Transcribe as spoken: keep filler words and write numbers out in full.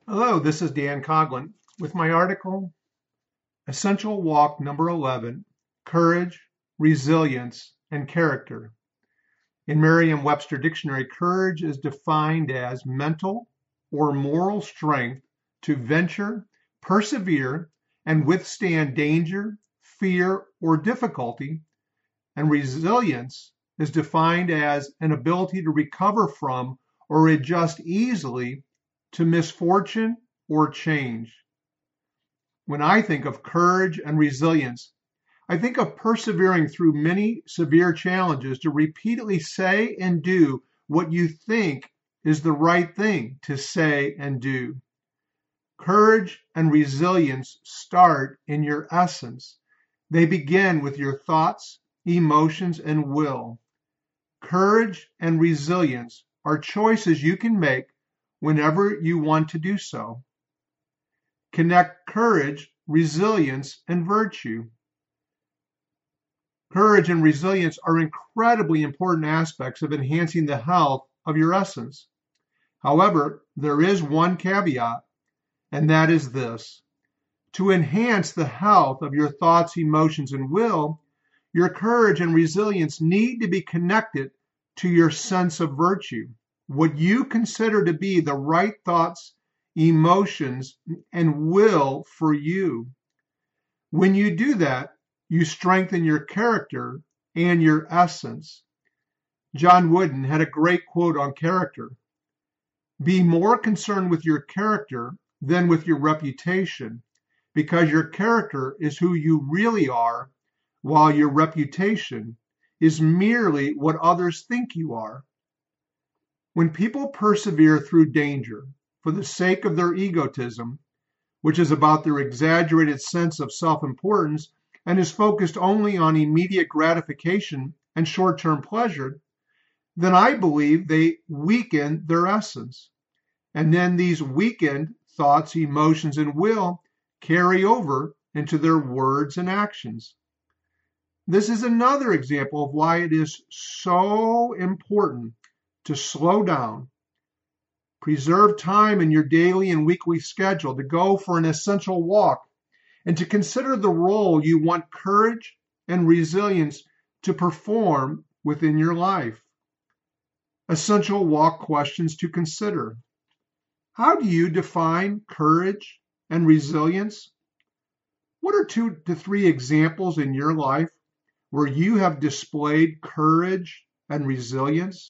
Hello, this is Dan Coughlin with my article, Essential Walk Number eleven, Courage, Resilience, and Character. In Merriam-Webster Dictionary, courage is defined as mental or moral strength to venture, persevere, and withstand danger, fear, or difficulty, and resilience is defined as an ability to recover from or adjust easily to misfortune or change. When I think of courage and resilience, I think of persevering through many severe challenges to repeatedly say and do what you think is the right thing to say and do. Courage and resilience start in your essence. They begin with your thoughts, emotions, and will. Courage and resilience are choices you can make whenever you want to do so. Connect courage, resilience, and virtue. Courage and resilience are incredibly important aspects of enhancing the health of your essence. However, there is one caveat, and that is this. To enhance the health of your thoughts, emotions, and will, your courage and resilience need to be connected to your sense of virtue, what you consider to be the right thoughts, emotions, and will for you. When you do that, you strengthen your character and your essence. John Wooden had a great quote on character. Be more concerned with your character than with your reputation, because your character is who you really are, while your reputation is merely what others think you are. When people persevere through danger for the sake of their egotism, which is about their exaggerated sense of self-importance and is focused only on immediate gratification and short-term pleasure, then I believe they weaken their essence. And then these weakened thoughts, emotions, and will carry over into their words and actions. This is another example of why it is so important to slow down, preserve time in your daily and weekly schedule to go for an essential walk, and to consider the role you want courage and resilience to perform within your life. Essential walk questions to consider. How do you define courage and resilience? What are two to three examples in your life where you have displayed courage and resilience?